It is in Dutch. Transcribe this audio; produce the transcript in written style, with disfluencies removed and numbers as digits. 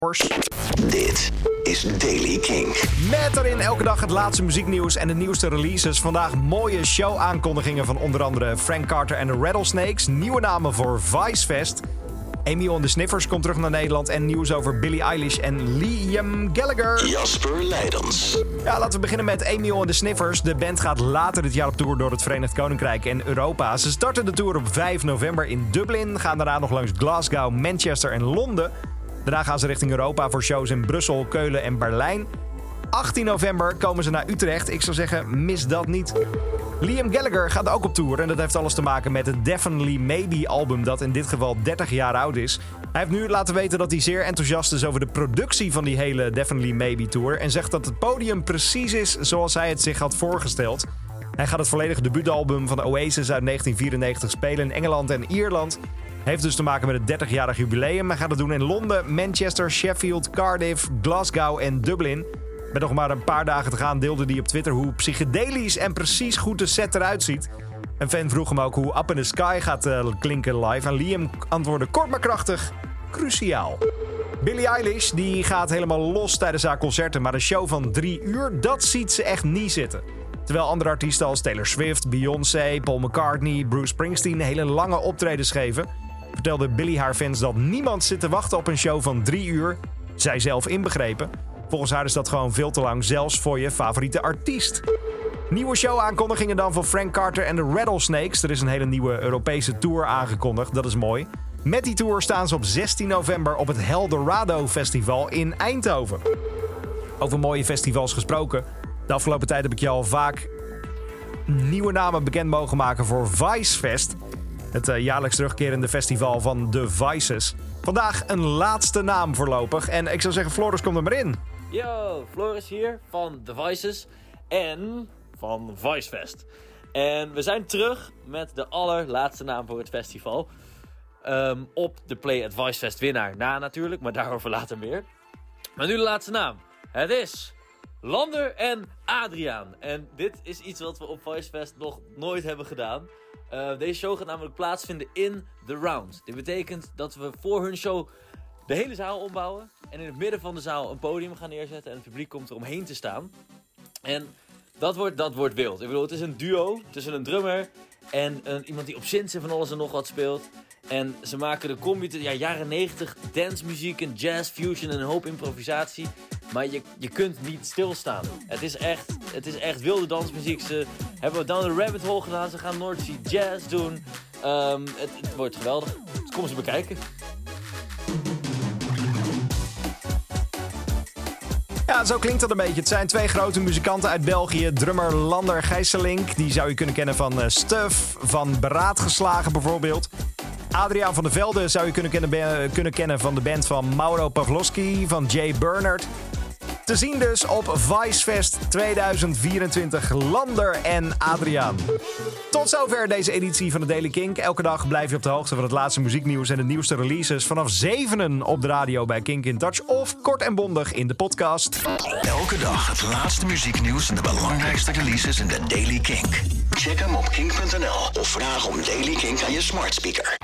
Dit is Daily Kink. Met daarin elke dag het laatste muzieknieuws en de nieuwste releases. Vandaag mooie show-aankondigingen van onder andere Frank Carter en de Rattlesnakes. Nieuwe namen voor Vicefest. Emil and the Sniffers komt terug naar Nederland. En nieuws over Billie Eilish en Liam Gallagher. Jasper Leidens. Ja, laten we beginnen met Emil and the Sniffers. De band gaat later dit jaar op tour door het Verenigd Koninkrijk en Europa. Ze starten de tour op 5 november in Dublin. Gaan daarna nog langs Glasgow, Manchester en Londen. Daarna gaan ze richting Europa voor shows in Brussel, Keulen en Berlijn. 18 november komen ze naar Utrecht. Ik zou zeggen, mis dat niet. Liam Gallagher gaat ook op tour en dat heeft alles te maken met het Definitely Maybe album dat in dit geval 30 jaar oud is. Hij heeft nu laten weten dat hij zeer enthousiast is over de productie van die hele Definitely Maybe tour en zegt dat het podium precies is zoals hij het zich had voorgesteld. Hij gaat het volledige debuutalbum van Oasis uit 1994 spelen in Engeland en Ierland. Heeft dus te maken met het 30-jarig jubileum. Hij gaat het doen in Londen, Manchester, Sheffield, Cardiff, Glasgow en Dublin. Met nog maar een paar dagen te gaan deelde hij op Twitter hoe psychedelisch en precies goed de set eruit ziet. Een fan vroeg hem ook hoe Up in the Sky gaat klinken live. En Liam antwoordde kort maar krachtig, cruciaal. Billie Eilish die gaat helemaal los tijdens haar concerten. Maar een show van 3 uur, dat ziet ze echt niet zitten. Terwijl andere artiesten als Taylor Swift, Beyoncé, Paul McCartney, Bruce Springsteen hele lange optredens geven, vertelde Billie haar fans dat niemand zit te wachten op een show van 3 uur, zij zelf inbegrepen. Volgens haar is dat gewoon veel te lang, zelfs voor je favoriete artiest. Nieuwe show-aankondigingen dan van Frank Carter en de Rattlesnakes. Er is een hele nieuwe Europese tour aangekondigd, dat is mooi. Met die tour staan ze op 16 november op het Eldorado Festival in Eindhoven. Over mooie festivals gesproken. De afgelopen tijd heb ik je al vaak nieuwe namen bekend mogen maken voor Vicefest. Het jaarlijks terugkerende festival van de Vices. Vandaag een laatste naam voorlopig. En ik zou zeggen, Floris, kom er maar in. Yo, Floris hier van The Vices en van Vicefest. En we zijn terug met de allerlaatste naam voor het festival. Op de Play at Vicefest winnaar na natuurlijk, maar daarover later meer. Maar nu de laatste naam. Het is Lander en Adriaan. En dit is iets wat we op Vicefest nog nooit hebben gedaan. Deze show gaat namelijk plaatsvinden in The Round. Dit betekent dat we voor hun show de hele zaal ombouwen. En in het midden van de zaal een podium gaan neerzetten. En het publiek komt er omheen te staan. En dat wordt wild. Ik bedoel, het is een duo tussen een drummer en iemand die op synths en van alles en nog wat speelt. En ze maken de combi jaren 90 dancemuziek en jazz, fusion en een hoop improvisatie. Maar je kunt niet stilstaan. Het is echt wilde dansmuziek. Ze hebben Down the Rabbit Hole gedaan. Ze gaan North Sea Jazz doen. Het wordt geweldig. Dus kom eens bekijken. Ja, zo klinkt dat een beetje. Het zijn 2 grote muzikanten uit België. Drummer Lander Gijsselink. Die zou je kunnen kennen van Stuff, van Beraadgeslagen bijvoorbeeld. Adriaan van der Velde zou je kunnen kennen van de band van Mauro Pavlovski, van Jay Bernard. Te zien dus op Vicefest 2024, Lander en Adriaan. Tot zover deze editie van de Daily Kink. Elke dag blijf je op de hoogte van het laatste muzieknieuws en de nieuwste releases vanaf 7 op de radio bij Kink in Touch of kort en bondig in de podcast. Elke dag het laatste muzieknieuws en de belangrijkste releases in de Daily Kink. Check hem op kink.nl of vraag om Daily Kink aan je smart speaker.